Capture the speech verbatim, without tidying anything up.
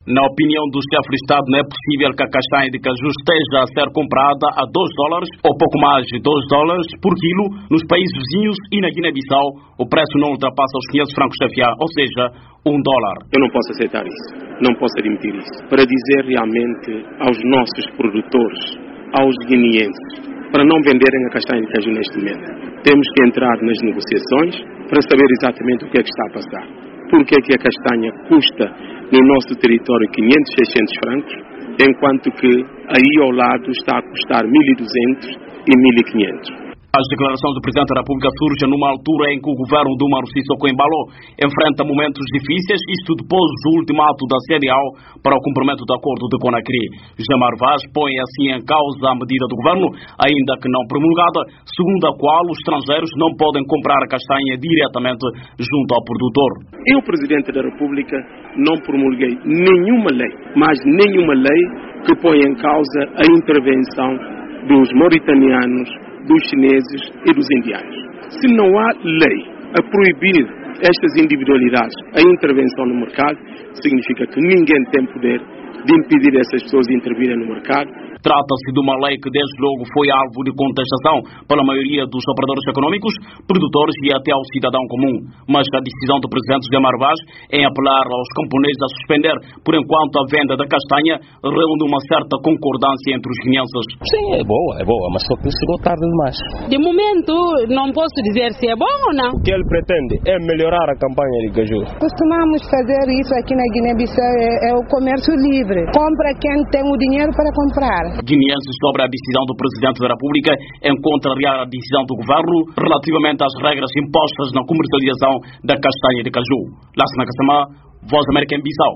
Na opinião do chefe de Estado, não é possível que a castanha de caju esteja a ser comprada a dois dólares ou pouco mais de dois dólares por quilo nos países vizinhos e na Guiné-Bissau o preço não ultrapassa os quinhentos francos C F A, ou seja, um dólar. Eu não posso aceitar isso, não posso admitir isso. Para dizer realmente aos nossos produtores, aos guineenses, para não venderem a castanha de caju neste momento, temos que entrar nas negociações para saber exatamente o que é que está a passar. Por que é que a castanha custa no nosso território quinhentos, seiscentos francos, enquanto que aí ao lado está a custar mil e duzentos e mil e quinhentos. As declarações do Presidente da República surgem numa altura em que o governo do Umaru Sissoko Embalo enfrenta momentos difíceis, isto depois do ultimato da C D A O para o cumprimento do acordo de Conakry. José Mário Vaz põe assim em causa a medida do governo, ainda que não promulgada, segundo a qual os estrangeiros não podem comprar a castanha diretamente junto ao produtor. Eu, Presidente da República, não promulguei nenhuma lei, mas nenhuma lei que ponha em causa a intervenção dos mauritanianos, dos chineses e dos indianos. Se não há lei a proibir estas individualidades a intervenção no mercado, significa que ninguém tem poder de impedir essas pessoas de intervirem no mercado. Trata-se de uma lei que desde logo foi alvo de contestação pela maioria dos operadores econômicos, produtores e até ao cidadão comum. Mas a decisão do Presidente José Mário Vaz em apelar aos camponeses a suspender por enquanto a venda da castanha reúne uma certa concordância entre os guineenses. Sim, é boa, é boa, mas só que chegou tarde demais. De momento, não posso dizer se é bom ou não. O que ele pretende é melhorar a campanha de caju. Costumamos fazer isso aqui na Guiné-Bissau, é, é o comércio livre. Compra quem tem o dinheiro para comprar. Guineenses sobre a decisão do Presidente da República encontrariam a decisão do governo relativamente às regras impostas na comercialização da castanha de caju. Lássina Kassamá, Voz da América em Bissau.